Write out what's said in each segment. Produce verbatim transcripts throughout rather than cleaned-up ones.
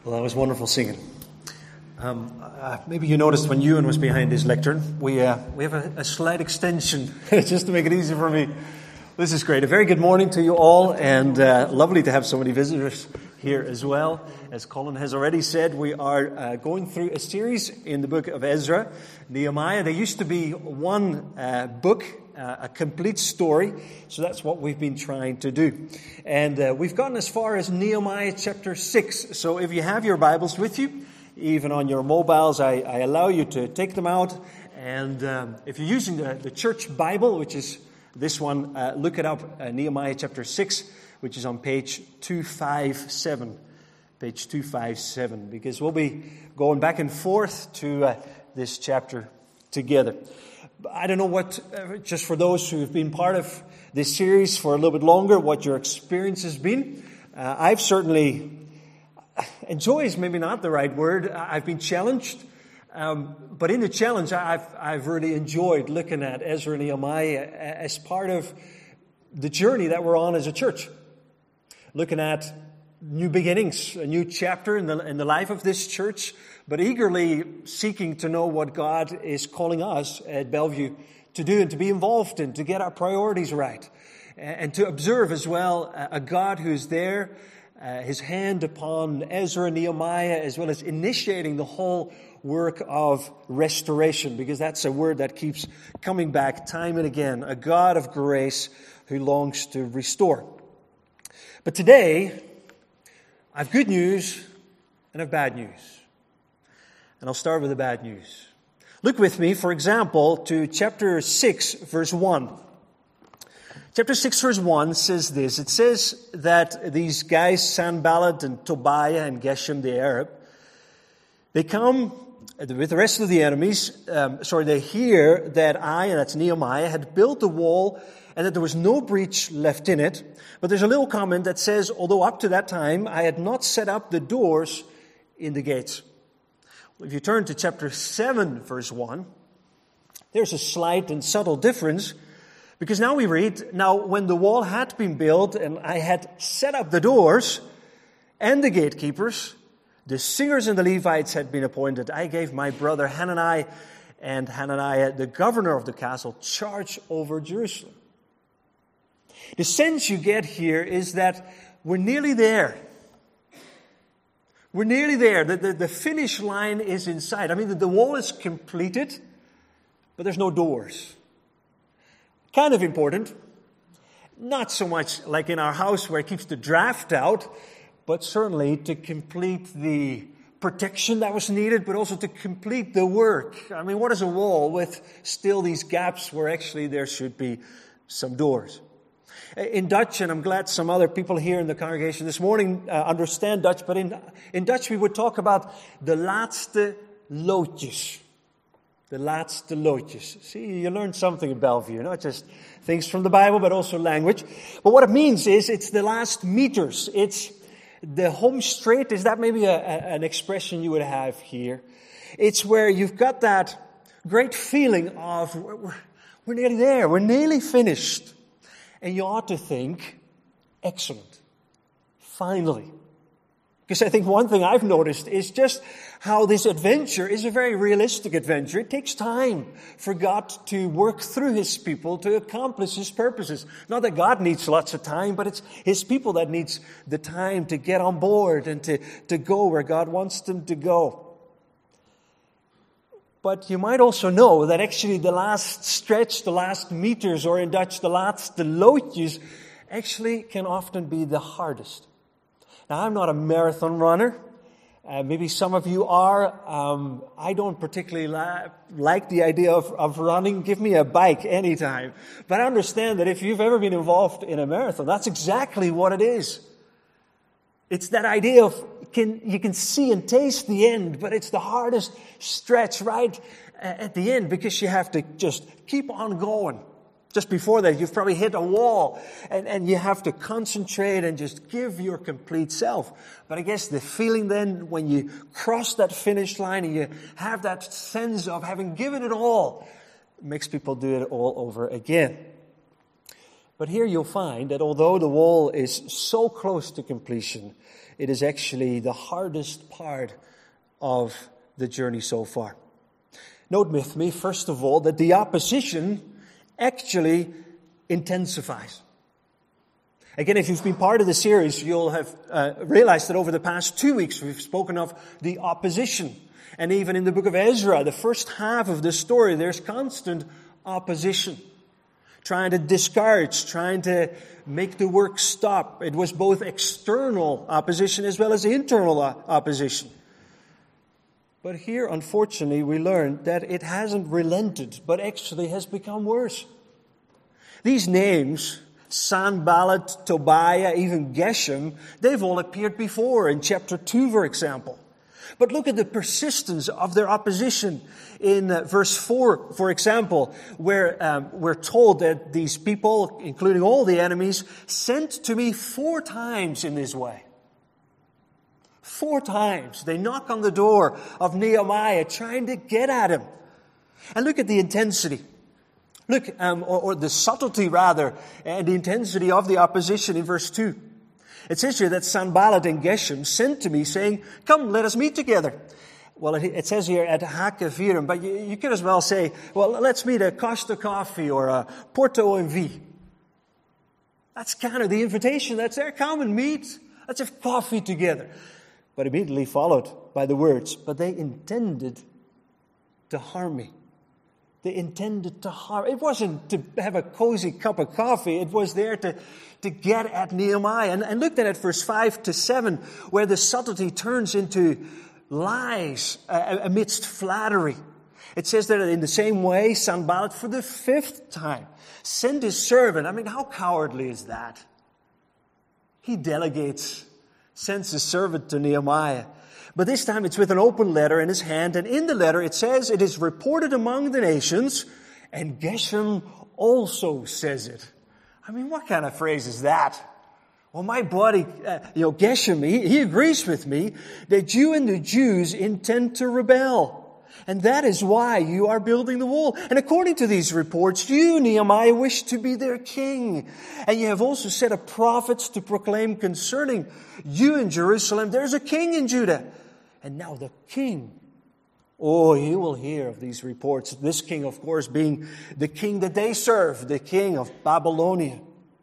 Well, that was wonderful singing. Um, uh, maybe you noticed when Ewan was behind his lectern, we uh, we have a, a slight extension just to make it easy for me. This is great. A very good morning to you all, and uh, lovely to have so many visitors here as well. As Colin has already said, we are uh, going through a series in the book of Ezra, Nehemiah. There used to be one uh, book, uh, a complete story, so that's what we've been trying to do. And uh, we've gotten as far as Nehemiah chapter six. So if you have your Bibles with you, even on your mobiles, I, I allow you to take them out. And um, if you're using the, the church Bible, which is this one, uh, look it up, uh, Nehemiah chapter six, which is on page two fifty-seven. Page two fifty-seven, because we'll be going back and forth to uh, this chapter together. I don't know what, uh, just for those who have been part of this series for a little bit longer, what your experience has been. Uh, I've certainly, enjoy is maybe not the right word. I've been challenged. Um, but in the challenge, I've, I've really enjoyed looking at Ezra and Nehemiah as part of the journey that we're on as a church. Looking at new beginnings, a new chapter in the, in the life of this church, but eagerly seeking to know what God is calling us at Bellevue to do and to be involved in, to get our priorities right, and to observe as well a God who's there, uh, his hand upon Ezra and Nehemiah, as well as initiating the whole work of restoration, because that's a word that keeps coming back time and again, a God of grace who longs to restore. But today, I have good news and I have bad news. And I'll start with the bad news. Look with me, for example, to chapter six, verse one. Chapter six, verse one says this. It says that these guys, Sanballat and Tobiah and Geshem the Arab, they come with the rest of the enemies, um, sorry, they hear that I, and that's Nehemiah, had built the wall and that there was no breach left in it. But there's a little comment that says, although up to that time I had not set up the doors in the gates. Well, if you turn to chapter seven, verse one, there's a slight and subtle difference, because now we read, now when the wall had been built and I had set up the doors and the gatekeepers, the singers and the Levites had been appointed, I gave my brother Hananiah and Hananiah, the governor of the castle, charge over Jerusalem. The sense you get here is that we're nearly there. We're nearly there. The, the, the finish line is in sight. I mean, the, the wall is completed, but there's no doors. Kind of important. Not so much like in our house where it keeps the draft out, but certainly to complete the protection that was needed, but also to complete the work. I mean, what is a wall with still these gaps where actually there should be some doors? In Dutch, and I'm glad some other people here in the congregation this morning uh, understand Dutch, but in, in Dutch we would talk about the laatste loodjes. The laatste loodjes. See, you learned something in Bellevue, not just things from the Bible, but also language. But what it means is it's the last meters. It's the home straight. Is that maybe a, a, an expression you would have here? It's where you've got that great feeling of we're, we're nearly there. We're nearly finished. And you ought to think, excellent, finally. Because I think one thing I've noticed is just how this adventure is a very realistic adventure. It takes time for God to work through His people to accomplish His purposes. Not that God needs lots of time, but it's His people that needs the time to get on board and to, to go where God wants them to go. But you might also know that actually the last stretch, the last meters, or in Dutch, the laatste loodjes, actually can often be the hardest. Now, I'm not a marathon runner. Uh, maybe some of you are. Um, I don't particularly la- like the idea of, of running. Give me a bike anytime. But I understand that if you've ever been involved in a marathon, that's exactly what it is. It's that idea of can you can see and taste the end, but it's the hardest stretch right at the end because you have to just keep on going. Just before that, you've probably hit a wall and, and you have to concentrate and just give your complete self. But I guess the feeling then when you cross that finish line and you have that sense of having given it all, it makes people do it all over again. But here you'll find that although the wall is so close to completion, it is actually the hardest part of the journey so far. Note with me, first of all, that the opposition actually intensifies. Again, if you've been part of the series, you'll have uh, realized that over the past two weeks we've spoken of the opposition. And even in the book of Ezra, the first half of the story, there's constant opposition. Trying to discourage, trying to make the work stop. It was both external opposition as well as internal opposition. But here, unfortunately, we learn that it hasn't relented, but actually has become worse. These names, Sanballat, Tobiah, even Geshem, they've all appeared before in chapter two, for example. But look at the persistence of their opposition in uh, verse four, for example, where um, we're told that these people, including all the enemies, sent to me four times in this way. Four times. They knock on the door of Nehemiah trying to get at him. And look at the intensity. Look, um, or, or the subtlety rather, and the intensity of the opposition in verse two. It says here that Sanballat and Geshem sent to me saying, come, let us meet together. Well, it, it says here at Hakavirim, but you, you could as well say, well, let's meet at Costa Coffee or uh, Porto O M V. That's kind of the invitation that's there. Come and meet. Let's have coffee together. But immediately followed by the words, but they intended to harm me. They intended to harm. It wasn't to have a cozy cup of coffee. It was there to, to get at Nehemiah. And, and look then at verse five to seven, where the subtlety turns into lies uh, amidst flattery. It says that in the same way, Sanballat for the fifth time sent his servant. I mean, how cowardly is that? He delegates, sends his servant to Nehemiah. But this time it's with an open letter in his hand, and in the letter it says, it is reported among the nations, and Geshem also says it. I mean, what kind of phrase is that? Well, my buddy, uh, you know, Geshem, he, he agrees with me that you and the Jews intend to rebel. And that is why you are building the wall. And according to these reports, you, Nehemiah, wish to be their king. And you have also set up prophets to proclaim concerning you in Jerusalem, there's a king in Judah. And now the king, oh, you will hear of these reports. This king, of course, being the king that they serve, the king of Babylonia.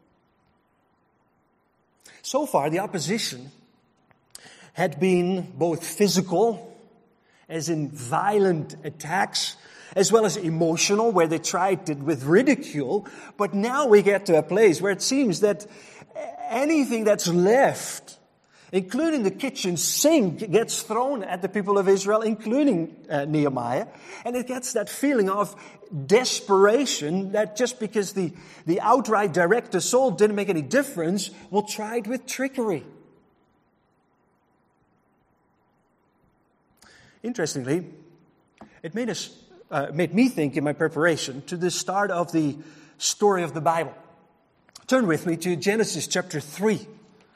So far, the opposition had been both physical, as in violent attacks, as well as emotional, where they tried it with ridicule. But now we get to a place where it seems that anything that's left, including the kitchen sink, gets thrown at the people of Israel, including uh, Nehemiah. And it gets that feeling of desperation that just because the, the outright direct assault didn't make any difference, we'll try it with trickery. Interestingly, it made us, uh, made me think in my preparation to the start of the story of the Bible. Turn with me to Genesis chapter three.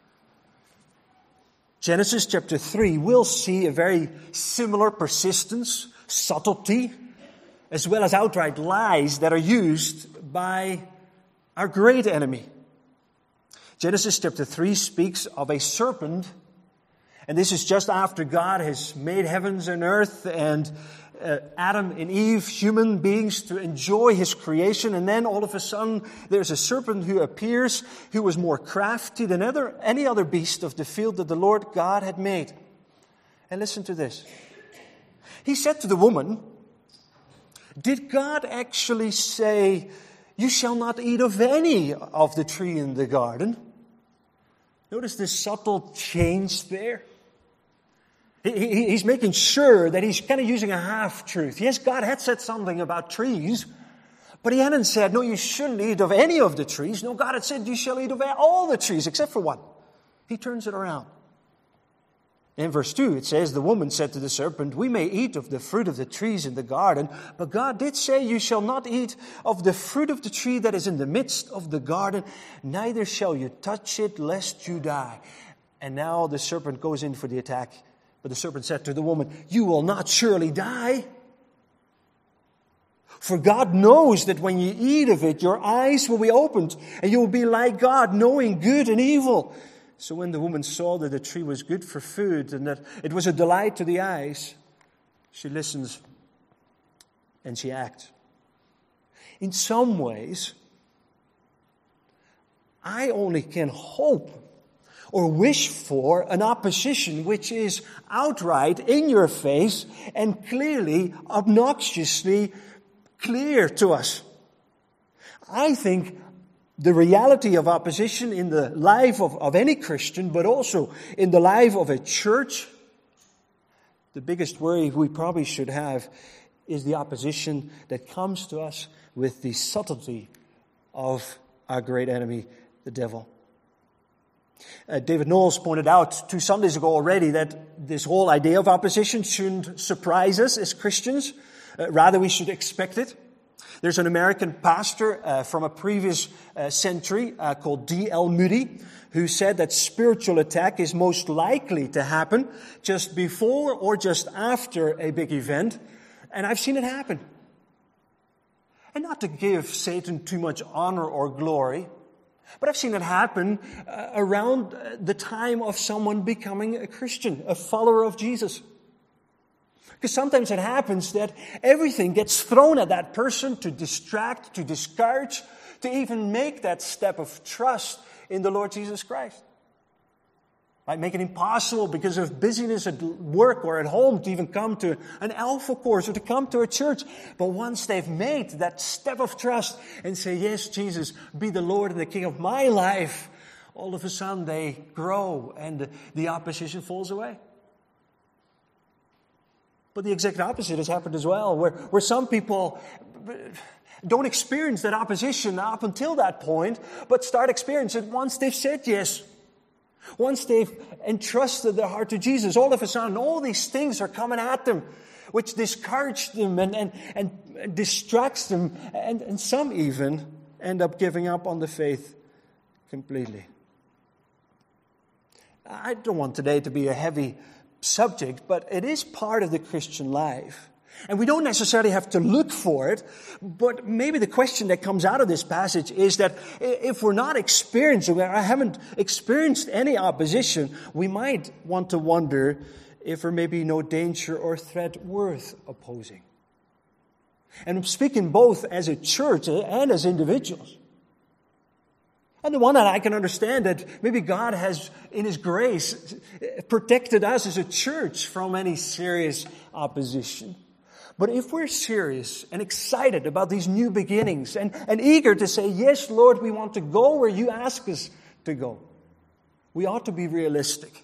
Genesis chapter three, we'll see a very similar persistence, subtlety, as well as outright lies that are used by our great enemy. Genesis chapter three speaks of a serpent. And this is just after God has made heavens and earth and uh, Adam and Eve, human beings, to enjoy his creation. And then all of a sudden, there's a serpent who appears, who was more crafty than other, any other beast of the field that the Lord God had made. And listen to this. He said to the woman, did God actually say, you shall not eat of any of the tree in the garden? Notice this subtle change there. He's making sure that he's kind of using a half-truth. Yes, God had said something about trees, but he hadn't said, no, you shouldn't eat of any of the trees. No, God had said, you shall eat of all the trees except for one. He turns it around. In verse two, it says, the woman said to the serpent, we may eat of the fruit of the trees in the garden, but God did say, you shall not eat of the fruit of the tree that is in the midst of the garden, neither shall you touch it, lest you die. And now the serpent goes in for the attack. But the serpent said to the woman, you will not surely die. For God knows that when you eat of it, your eyes will be opened, and you will be like God, knowing good and evil. So when the woman saw that the tree was good for food, and that it was a delight to the eyes, she listens and she acts. In some ways, I only can hope or wish for an opposition which is outright in your face and clearly, obnoxiously clear to us. I think the reality of opposition in the life of, of any Christian, but also in the life of a church, the biggest worry we probably should have is the opposition that comes to us with the subtlety of our great enemy, the devil. Uh, David Knowles pointed out two Sundays ago already that this whole idea of opposition shouldn't surprise us as Christians. Uh, rather, we should expect it. There's an American pastor uh, from a previous uh, century uh, called D L Moody who said that spiritual attack is most likely to happen just before or just after a big event. And I've seen it happen. And not to give Satan too much honor or glory, but I've seen it happen uh, around the time of someone becoming a Christian, a follower of Jesus. Because sometimes it happens that everything gets thrown at that person to distract, to discourage, to even make that step of trust in the Lord Jesus Christ. Might make it impossible because of busyness at work or at home to even come to an Alpha course or to come to a church. But once they've made that step of trust and say, yes, Jesus, be the Lord and the King of my life, all of a sudden they grow and the opposition falls away. But the exact opposite has happened as well, where, where some people don't experience that opposition up until that point, but start experiencing it once they've said yes. Once they've entrusted their heart to Jesus, all of a sudden, all these things are coming at them, which discourage them and, and, and distracts them, and, and some even end up giving up on the faith completely. I don't want today to be a heavy subject, but it is part of the Christian life. And we don't necessarily have to look for it, but maybe the question that comes out of this passage is that if we're not experiencing, I haven't experienced any opposition, we might want to wonder if there may be no danger or threat worth opposing. And I'm speaking both as a church and as individuals. On the one hand, I can understand that maybe God has, in His grace, protected us as a church from any serious opposition. But if we're serious and excited about these new beginnings and, and eager to say, yes, Lord, we want to go where you ask us to go, we ought to be realistic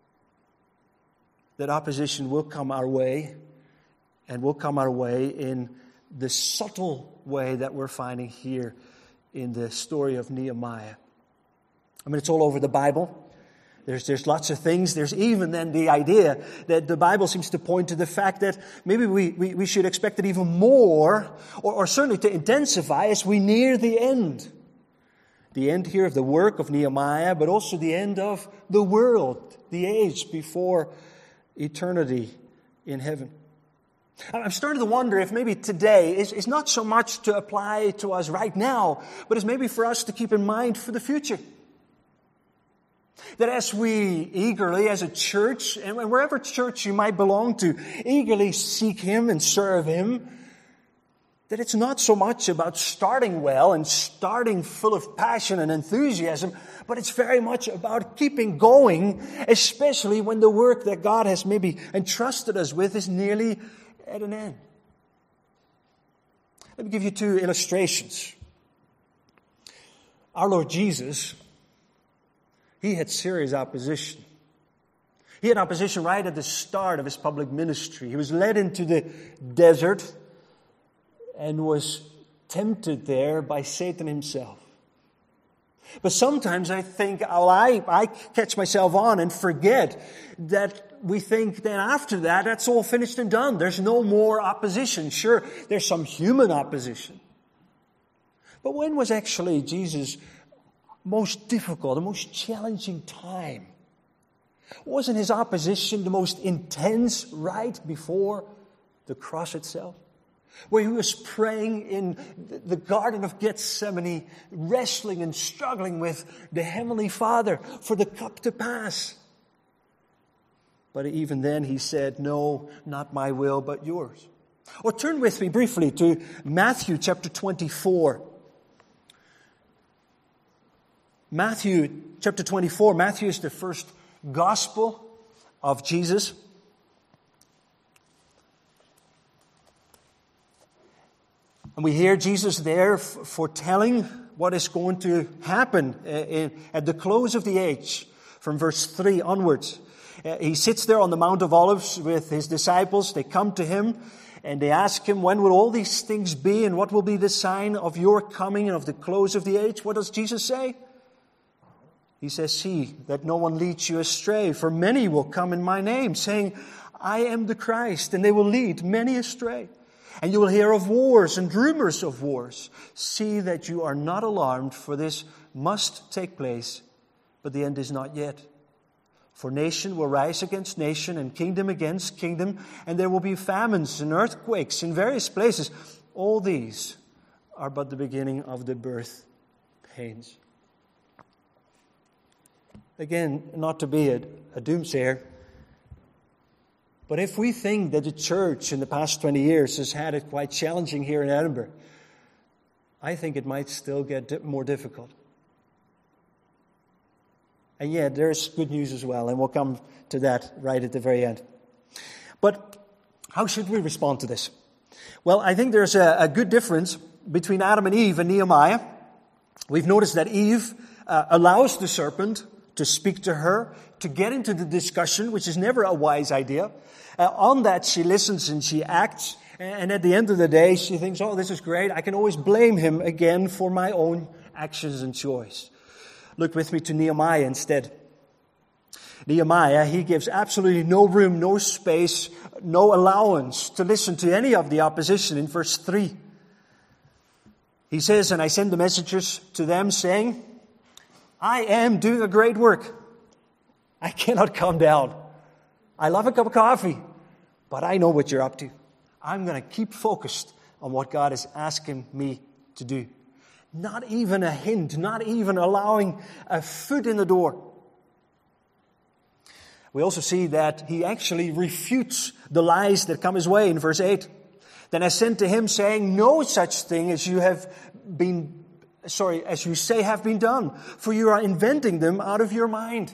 that opposition will come our way, and will come our way in the subtle way that we're finding here in the story of Nehemiah. I mean, it's all over the Bible. There's, there's lots of things. There's even then the idea that the Bible seems to point to the fact that maybe we, we, we should expect it even more, or, or certainly to intensify as we near the end. The end here of the work of Nehemiah, but also the end of the world, the age before eternity in heaven. I'm starting to wonder if maybe today is, is not so much to apply to us right now, but is maybe for us to keep in mind for the future. That as we eagerly, as a church, and wherever church you might belong to, eagerly seek Him and serve Him, that it's not so much about starting well and starting full of passion and enthusiasm, but it's very much about keeping going, especially when the work that God has maybe entrusted us with is nearly at an end. Let me give you two illustrations. Our Lord Jesus, He had serious opposition. He had opposition right at the start of His public ministry. He was led into the desert and was tempted there by Satan himself. But sometimes I think, well, I, I catch myself on and forget that we think then after that, that's all finished and done. There's no more opposition. Sure, there's some human opposition. But when was actually Jesus' most difficult, the most challenging time? Wasn't His opposition the most intense right before the cross itself? where he was praying in the Garden of Gethsemane, wrestling and struggling with the Heavenly Father for the cup to pass. But even then he said, no, not my will, but yours. Or turn with me briefly to Matthew chapter twenty-four. Matthew chapter twenty-four. Matthew is the first gospel of Jesus. And we hear Jesus there foretelling what is going to happen at the close of the age, from verse three onwards. He sits there on the Mount of Olives with his disciples. They come to him and they ask him, when will all these things be, and what will be the sign of your coming and of the close of the age? What does Jesus say? He says, see that no one leads you astray, for many will come in my name, saying, I am the Christ, and they will lead many astray. And you will hear of wars and rumors of wars. See that you are not alarmed, for this must take place, but the end is not yet. For nation will rise against nation, and kingdom against kingdom, and there will be famines and earthquakes in various places. All these are but the beginning of the birth pains. Again, not to be a, a doomsayer, but if we think that the church in the past twenty years has had it quite challenging here in Edinburgh, I think it might still get more difficult. And yet, there's good news as well, and we'll come to that right at the very end. But how should we respond to this? Well, I think there's a, a good difference between Adam and Eve and Nehemiah. We've noticed that Eve uh, allows the serpent to speak to her, to get into the discussion, which is never a wise idea. Uh, on that, she listens and she acts. And at the end of the day, she thinks, oh, this is great. I can always blame him again for my own actions and choice. Look with me to Nehemiah instead. Nehemiah, he gives absolutely no room, no space, no allowance to listen to any of the opposition in verse three. He says, and I send the messengers to them saying, I am doing a great work. I cannot calm down. I love a cup of coffee, but I know what you're up to. I'm going to keep focused on what God is asking me to do. Not even a hint, not even allowing a foot in the door. We also see that he actually refutes the lies that come his way in verse eight. Then I sent to him saying, no such thing as you have been, sorry, as you say have been done, for you are inventing them out of your mind.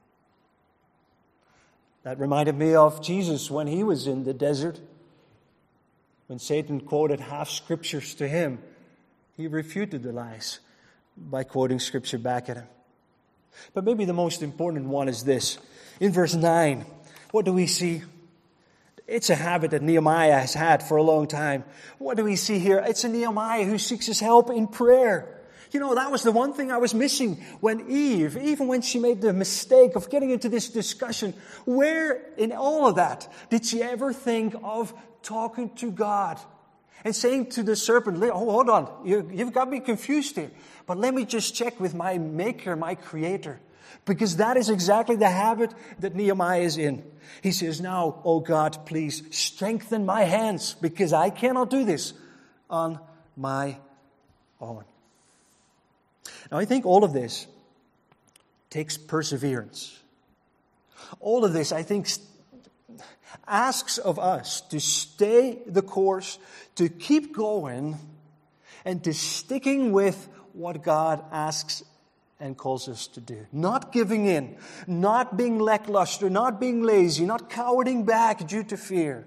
That reminded me of Jesus when he was in the desert. When Satan quoted half scriptures to him, he refuted the lies by quoting scripture back at him. But maybe the most important one is this. In verse nine, what do we see? It's a habit that Nehemiah has had for a long time. What do we see here? It's a Nehemiah who seeks his help in prayer. You know, that was the one thing I was missing when Eve, even when she made the mistake of getting into this discussion, where in all of that did she ever think of talking to God and saying to the serpent, oh, hold on, you, you've got me confused here, but let me just check with my maker, my creator. Because that is exactly the habit that Nehemiah is in. He says, now, oh God, please strengthen my hands, because I cannot do this on my own. Now, I think all of this takes perseverance. All of this, I think, asks of us to stay the course, to keep going, and to sticking with what God asks and calls us to do. Not giving in, not being lackluster, not being lazy, not cowering back due to fear.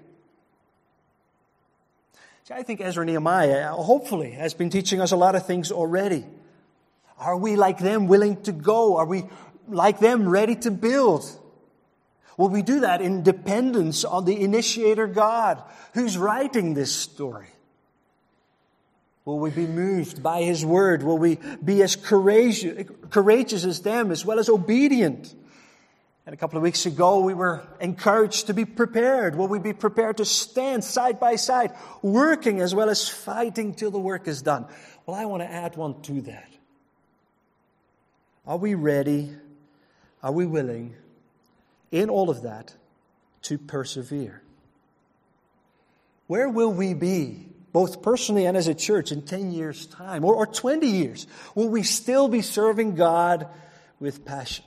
See, I think Ezra Nehemiah, hopefully, has been teaching us a lot of things already. Are we like them, willing to go? Are we like them, ready to build? Will we do that in dependence on the initiator God who's writing this story? Will we be moved by His Word? Will we be as courageous, courageous as them, as well as obedient? And a couple of weeks ago, we were encouraged to be prepared. Will we be prepared to stand side by side, working as well as fighting till the work is done? Well, I want to add one to that. Are we ready? Are we willing, in all of that, to persevere? Where will we be, both personally and as a church, in ten years' time, or, or twenty years? Will we still be serving God with passion?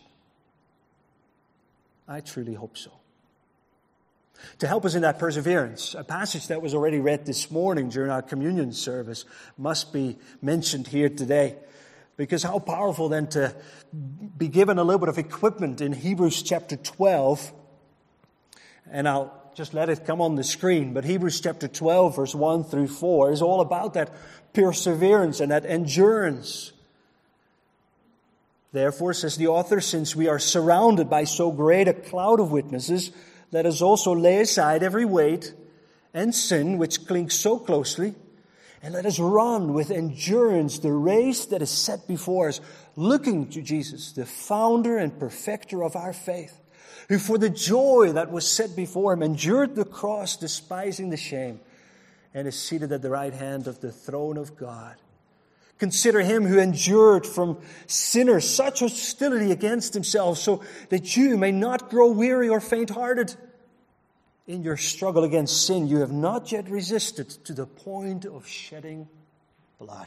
I truly hope so. To help us in that perseverance, a passage that was already read this morning during our communion service must be mentioned here today. Because how powerful then to be given a little bit of equipment in Hebrews chapter twelve. And I'll just let it come on the screen. But Hebrews chapter twelve, verse one through four is all about that perseverance and that endurance. Therefore, says the author, since we are surrounded by so great a cloud of witnesses, let us also lay aside every weight and sin which clings so closely, and let us run with endurance the race that is set before us, looking to Jesus, the founder and perfecter of our faith, who for the joy that was set before him endured the cross, despising the shame, and is seated at the right hand of the throne of God. Consider him who endured from sinners such hostility against himself, so that you may not grow weary or faint-hearted. In your struggle against sin, you have not yet resisted to the point of shedding blood.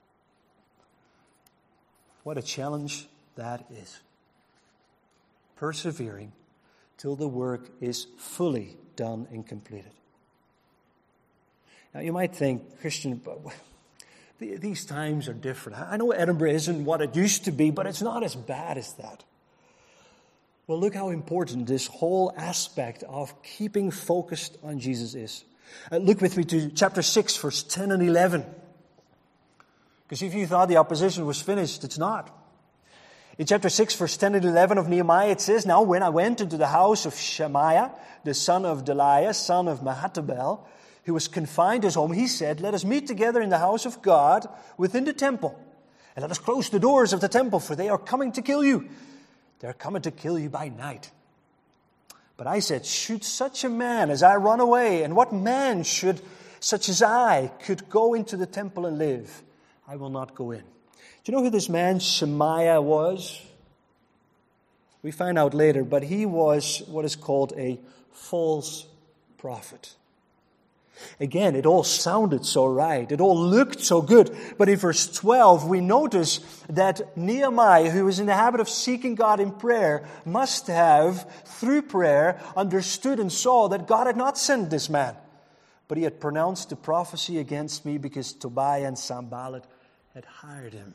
What a challenge that is. Persevering till the work is fully done and completed. Now you might think, Christian, but these times are different. I know Edinburgh isn't what it used to be, but it's not as bad as that. Well, look how important this whole aspect of keeping focused on Jesus is. Uh, look with me to chapter six, verse ten and eleven. Because if you thought the opposition was finished, it's not. In chapter six, verse ten and eleven of Nehemiah, it says, Now when I went into the house of Shemaiah, the son of Delaiah, son of Mehetabel, who was confined to his home, he said, Let us meet together in the house of God within the temple. And let us close the doors of the temple, for they are coming to kill you. They're coming to kill you by night. But I said, should such a man as I run away? And what man should such as I could go into the temple and live? I will not go in. Do you know who this man Shemaiah was? We find out later, but he was what is called a false prophet. Again, it all sounded so right. It all looked so good. But in verse twelve, we notice that Nehemiah, who was in the habit of seeking God in prayer, must have, through prayer, understood and saw that God had not sent this man. But he had pronounced the prophecy against me because Tobiah and Sanballat had hired him.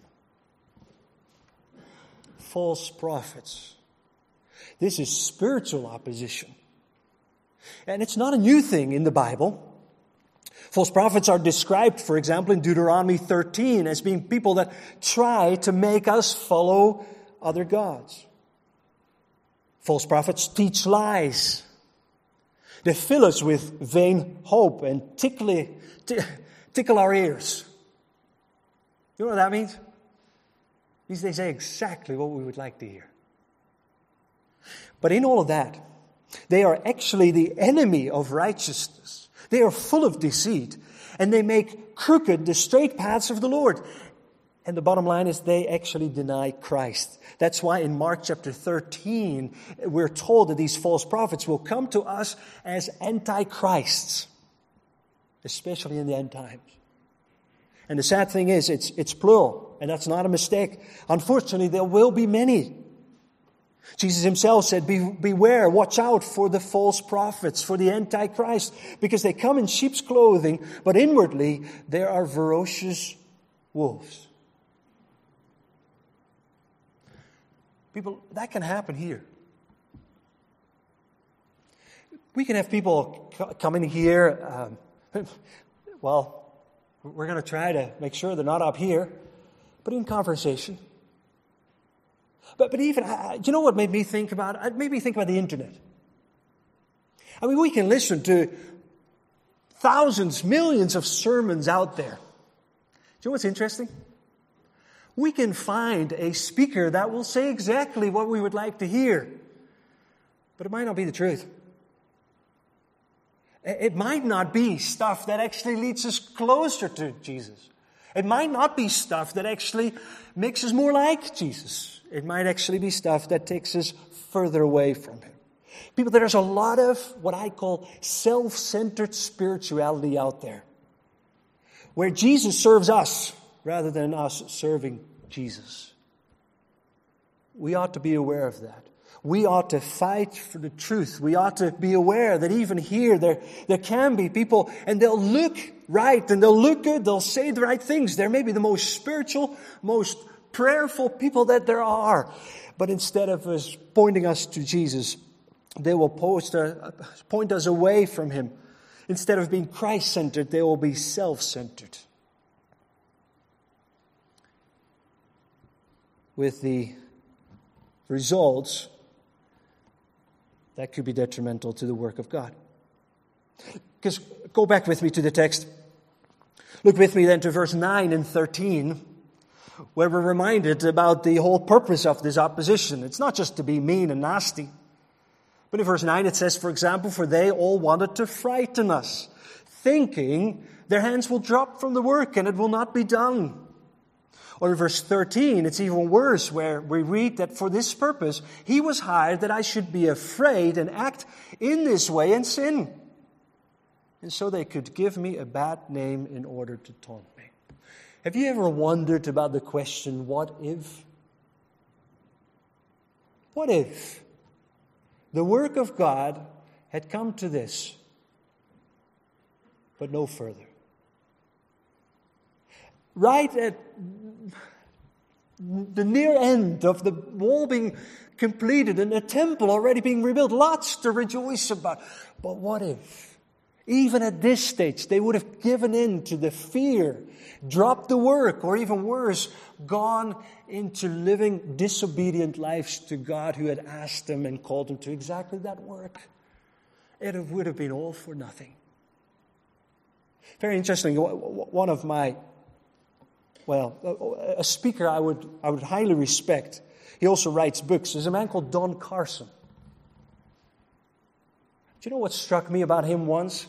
False prophets. This is spiritual opposition. And it's not a new thing in the Bible. False prophets are described, for example, in Deuteronomy thirteen as being people that try to make us follow other gods. False prophets teach lies. They fill us with vain hope and tickle, tickle our ears. You know what that means? It means they say exactly what we would like to hear. But in all of that, they are actually the enemy of righteousness. They are full of deceit, and they make crooked the straight paths of the Lord. And the bottom line is they actually deny Christ. That's why in Mark chapter thirteen, we're told that these false prophets will come to us as antichrists, especially in the end times. And the sad thing is, it's, it's plural, and that's not a mistake. Unfortunately, there will be many. Jesus himself said, Be, beware, watch out for the false prophets, for the Antichrist, because they come in sheep's clothing, but inwardly they are ferocious wolves. People, that can happen here. We can have people come in here, um, well, we're going to try to make sure they're not up here, but in conversation. But but even, uh, do you know what made me think about it? It made me think about the internet. I mean, we can listen to thousands, millions of sermons out there. Do you know what's interesting? We can find a speaker that will say exactly what we would like to hear. But it might not be the truth. It might not be stuff that actually leads us closer to Jesus. It might not be stuff that actually makes us more like Jesus. It might actually be stuff that takes us further away from Him. People, there's a lot of what I call self-centered spirituality out there, where Jesus serves us rather than us serving Jesus. We ought to be aware of that. We ought to fight for the truth. We ought to be aware that even here there, there can be people, and they'll look right and they'll look good. They'll say the right things. They're maybe the most spiritual, most prayerful people that there are. But instead of us pointing us to Jesus, they will post a, point us away from Him. Instead of being Christ-centered, they will be self-centered. With the results that could be detrimental to the work of God. Because go back with me to the text. Look with me then to verse nine and thirteen, where we're reminded about the whole purpose of this opposition. It's not just to be mean and nasty. But in verse nine it says, for example, for they all wanted to frighten us, thinking their hands will drop from the work and it will not be done. Or in verse thirteen, it's even worse, where we read that for this purpose, He was hired that I should be afraid and act in this way and sin. And so they could give me a bad name in order to taunt me. Have you ever wondered about the question, what if? What if the work of God had come to this, but no further? Right at the near end of the wall being completed and a temple already being rebuilt, lots to rejoice about. But what if, even at this stage, they would have given in to the fear, dropped the work, or even worse, gone into living disobedient lives to God who had asked them and called them to exactly that work? It would have been all for nothing. Very interesting. One of my Well, a speaker I would I would highly respect. He also writes books. There's a man called Don Carson. Do you know what struck me about him once?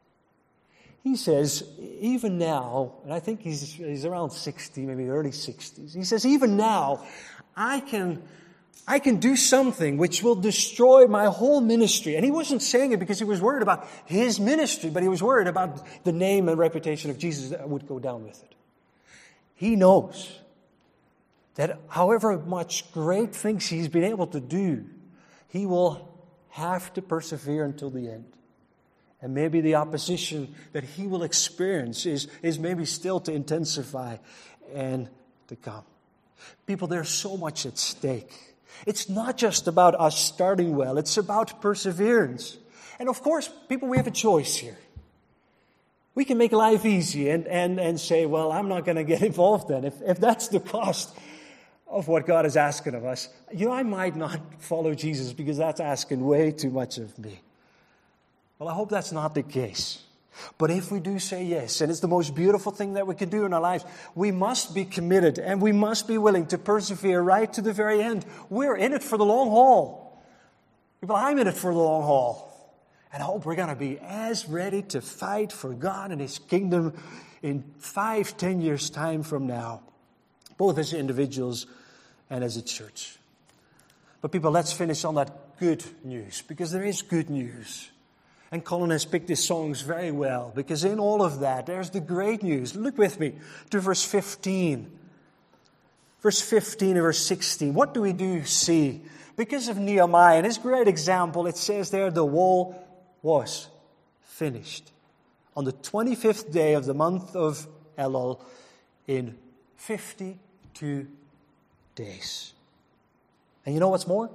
He says, even now, and I think he's he's around sixty, maybe early sixties. He says, even now, I can I can do something which will destroy my whole ministry. And he wasn't saying it because he was worried about his ministry, but he was worried about the name and reputation of Jesus that would go down with it. He knows that however much great things he's been able to do, he will have to persevere until the end. And maybe the opposition that he will experience is, is maybe still to intensify and to come. People, there's so much at stake. It's not just about us starting well. It's about perseverance. And of course, people, we have a choice here. We can make life easy and, and, and say, well, I'm not going to get involved then. If, if that's the cost of what God is asking of us, you know, I might not follow Jesus because that's asking way too much of me. Well, I hope that's not the case. But if we do say yes, and it's the most beautiful thing that we can do in our lives, we must be committed and we must be willing to persevere right to the very end. We're in it for the long haul. Well, I'm in it for the long haul. And I hope we're going to be as ready to fight for God and His kingdom in five, ten years' time from now, both as individuals and as a church. But people, let's finish on that good news, because there is good news. And Colin has picked his songs very well, because in all of that, there's the great news. Look with me to verse fifteen. Verse fifteen and verse sixteen. What do we do see? Because of Nehemiah and his great example, it says there, the wall was finished on the twenty-fifth day of the month of Elul in fifty-two days. And you know what's more?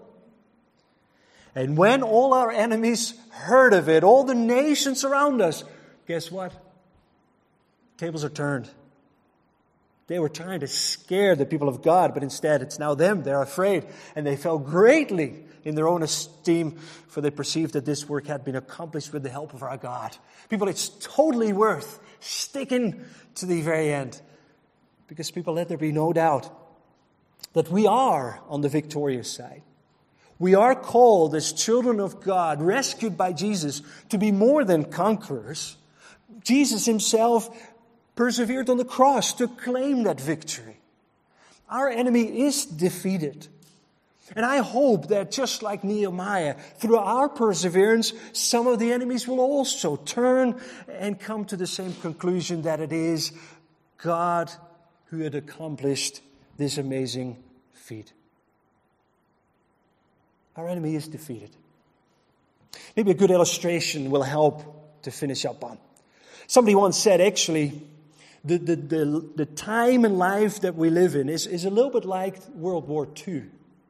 And when all our enemies heard of it, all the nations around us, guess what? Tables are turned. They were trying to scare the people of God, but instead it's now them. They're afraid, and they fell greatly in their own esteem, for they perceived that this work had been accomplished with the help of our God. People, it's totally worth sticking to the very end, because people, let there be no doubt that we are on the victorious side. We are called as children of God, rescued by Jesus, to be more than conquerors. Jesus Himself persevered on the cross to claim that victory. Our enemy is defeated. And I hope that just like Nehemiah, through our perseverance, some of the enemies will also turn and come to the same conclusion that it is God who had accomplished this amazing feat. Our enemy is defeated. Maybe a good illustration will help to finish up on. Somebody once said, actually, the, the, the, the time in life that we live in is, is a little bit like World War Two.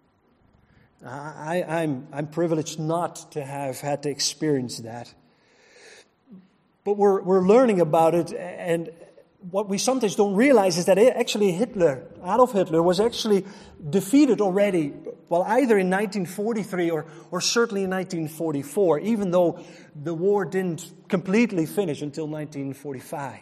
I, I'm, I'm privileged not to have had to experience that. But we're, we're learning about it, and what we sometimes don't realize is that actually Hitler, Adolf Hitler, was actually defeated already, well, either in nineteen forty-three or, or certainly in nineteen forty-four, even though the war didn't completely finish until nineteen forty-five.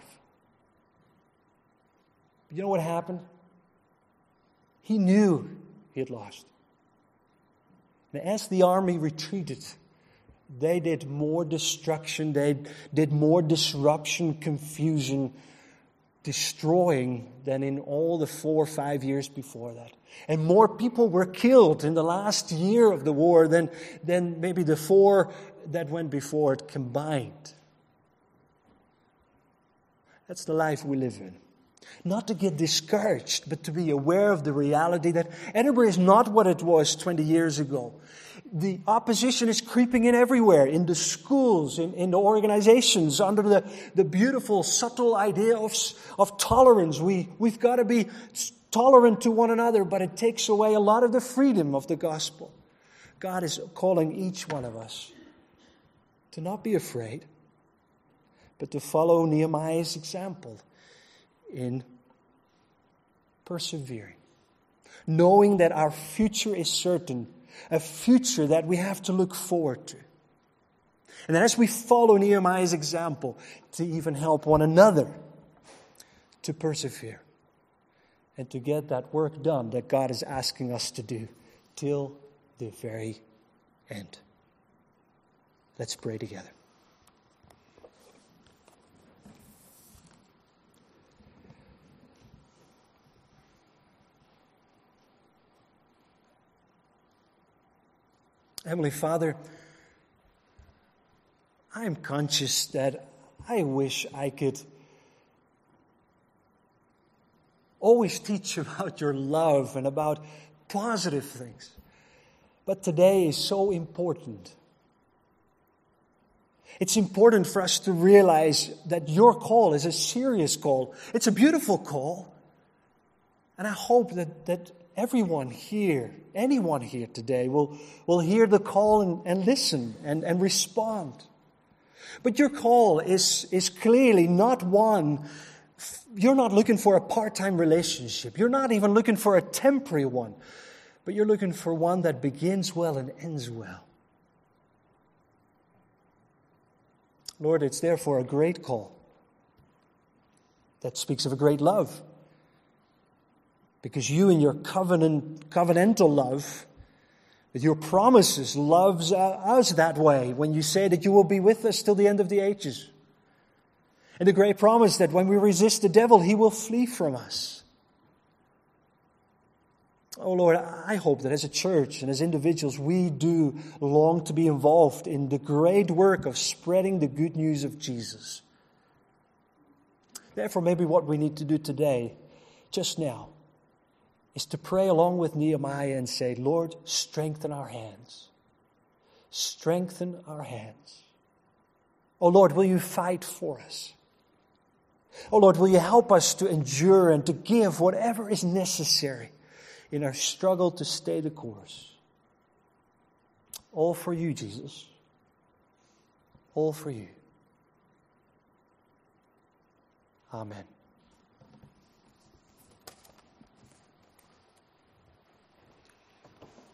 But you know what happened? He knew he had lost. And as the army retreated, they did more destruction, they did more disruption, confusion, destroying than in all the four or five years before that. And more people were killed in the last year of the war than, than maybe the four that went before it combined. That's the life we live in. Not to get discouraged, but to be aware of the reality that Edinburgh is not what it was twenty years ago. The opposition is creeping in everywhere, in the schools, in, in the organizations, under the, the beautiful, subtle idea of, of tolerance. We, we've got to be tolerant to one another, but it takes away a lot of the freedom of the gospel. God is calling each one of us to not be afraid, but to follow Nehemiah's example in persevering, knowing that our future is certain, a future that we have to look forward to. And then as we follow Nehemiah's example, to even help one another to persevere and to get that work done that God is asking us to do till the very end. Let's pray together. Heavenly Father, I am conscious that I wish I could always teach about your love and about positive things. But today is so important. It's important for us to realize that your call is a serious call. It's a beautiful call. And I hope that, that everyone here, anyone here today will, will hear the call and, and listen and, and respond. But your call is, is clearly not one, you're not looking for a part-time relationship. You're not even looking for a temporary one. But you're looking for one that begins well and ends well. Lord, it's therefore a great call that speaks of a great love. Because you in your covenant, covenantal love, with your promises, loves us that way when you say that you will be with us till the end of the ages. And the great promise that when we resist the devil, he will flee from us. Oh Lord, I hope that as a church and as individuals, we do long to be involved in the great work of spreading the good news of Jesus. Therefore, maybe what we need to do today, just now, is to pray along with Nehemiah and say, Lord, strengthen our hands. Strengthen our hands. Oh Lord, will you fight for us? Oh Lord, will you help us to endure and to give whatever is necessary in our struggle to stay the course. All for you, Jesus. All for you. Amen.